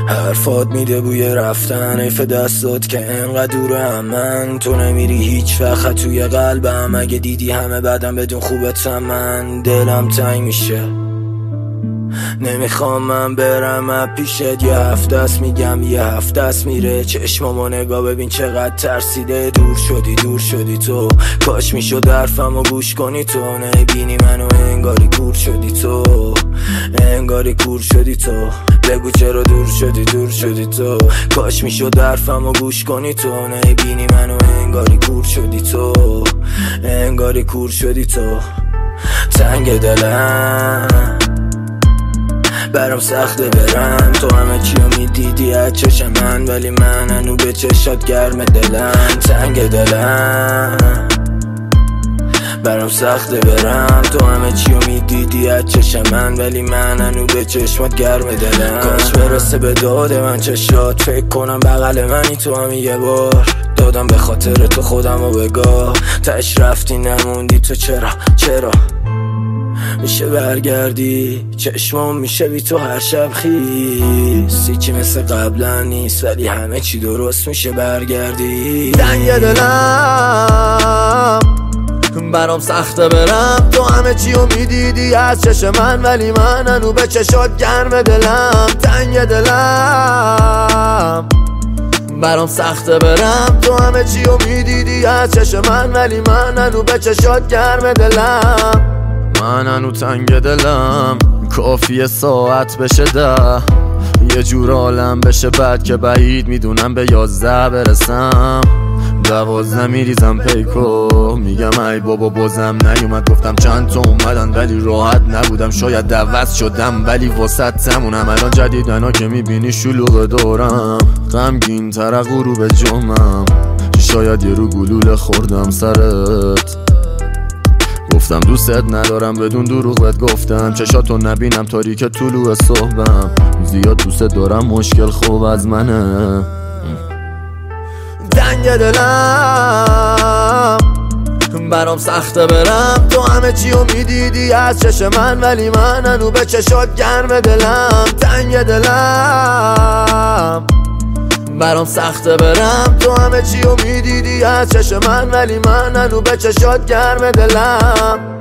حرفات میده بوی رفتن، حیف دستات که انقدر دورم. من تو نمیری هیچ وقت توی قلبم، اگه دیدی همه بدم بدون خوبتم من دلم تنگ میشه. نمیخوام من برم از پیشت، یه هفته است میگم یه هفته است میره. چشمامو نگاه ببین چقدر ترسیده. دور شدی تو، کاش میشد حرفمو گوش کنی تو. نبینی منو انگاری کور شدی تو، انگاری کور شدی تو. بگو چرا دور شدی تو، کاش میشد حرفمو گوش کنی تو. نبینی منو انگاری کور شدی تو، انگاری کور شدی تو. تنگ دلم برام سخته برم، تو همه چیو میدیدی از چشم من، ولی من هنو به چشات گرم دلم. تنگ دلم برام سخته برم، تو همه چیو میدیدی از چشم من، ولی من هنو به چشمات گرم دلم. کاش برسه به داد من چشات، فکر کنم بغل منی تو هم یه بار. دادم به خاطر تو خودمو بگاه، تش رفتی نموندی تو. چرا میشه برگردی؟ چشمام میشه بی تو هر شب خیس. هیچی مثل قبلا نیست، ولی همه چی درست میشه برگردی. تنگ دلم برام سخته برم، تو همه چیو میدیدی از چشم من، ولی من هنو به چشات گرم دلم. تنگ دلم برام سخته برم، تو همه چیو میدیدی از چشم من، ولی من هنو به چشات گرم دلم. من هنو تنگ دلم، کافیه ساعت بشه 10، یه جور عالم بشه بعد که بعید میدونم به 11 برسم. 12 میریزم پیکو، میگم ای بابا بازم نیومد. گفتم چند تا اومدن ولی راحت نبودم، شاید عوض شدم ولی واسط تمونم. الان جدیدنا که میبینی شلوغ دارم، غمگین تر غروب جمعم، شاید یه رو گلوله خوردم سرت. گفتم دوستت ندارم بدون دروغ بهت گفتم، چشاتو نبینم تاریک طلوع صبحم. زیاد دوست دارم مشکل خوب از منه. تنگ دلم برام سخته برم، تو همه چیو میدیدی از چشم من، ولی من هنو به چشات گرم دلم. تنگ دلم برام سخته برم، تو همه چیو میدیدی از چشم من، ولی من هنو به چشات گرم دلم.